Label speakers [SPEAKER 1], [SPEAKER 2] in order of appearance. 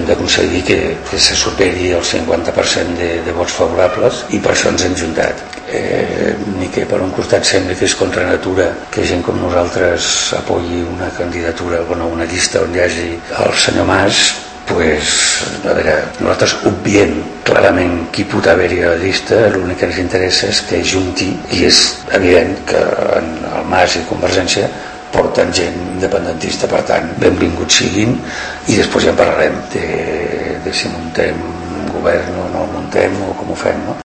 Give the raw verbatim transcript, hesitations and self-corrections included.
[SPEAKER 1] d'aconseguir que, que se superi el cinquanta per cent de, de vots favorables, i per això ens hem juntat. Eh, ni que per un costat sembli que és contra natura que gent com nosaltres apoyi una candidatura, bueno, una llista on hi hagi el senyor Mas, pues, a veure, nosaltres obviem clarament qui pot haver-hi a la llista, l'únic que ens interessa és que junti, i és evident que el Mas i Convergència porten gent independentista, per tant, benvinguts siguin, i després ja en parlarem de, de si muntem govern o no muntem o com ho fem, no?